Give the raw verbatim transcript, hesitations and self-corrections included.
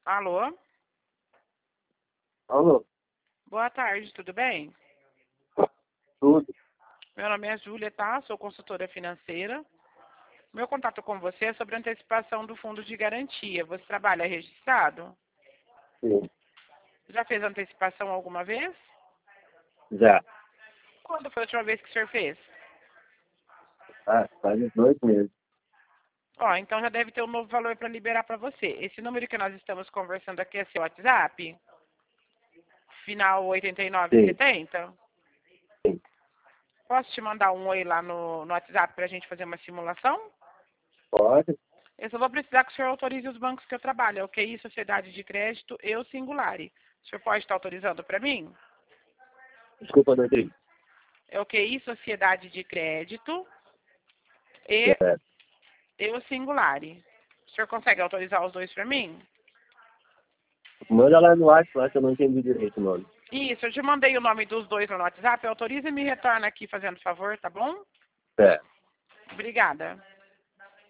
Alô? Alô? Boa tarde, tudo bem? Tudo? Meu nome é Júlia, tá? Sou consultora financeira. Meu contato com você é sobre a antecipação do fundo de garantia. Você trabalha registrado? Sim. Já fez antecipação alguma vez? Já. Quando foi a última vez que o senhor fez? Ah, faz uns dois meses. Ó, então já deve ter um novo valor para liberar para você. Esse número que nós estamos conversando aqui é seu WhatsApp? Final oitenta e nove Sim. setenta? Sim. Posso te mandar um oi lá no, no WhatsApp para a gente fazer uma simulação? Pode? Eu só vou precisar que o senhor autorize os bancos que eu trabalho. É o Q I, Sociedade de Crédito e o Singulari. O senhor pode estar autorizando para mim? Desculpa, não entendi. É o Q I, Sociedade de Crédito e, É. e o Singulari. O senhor consegue autorizar os dois para mim? Manda lá no WhatsApp, lá que eu não entendi direito o nome. Isso, eu te mandei o nome dos dois lá no WhatsApp. Autoriza e me retorna aqui fazendo favor, tá bom? É. Obrigada.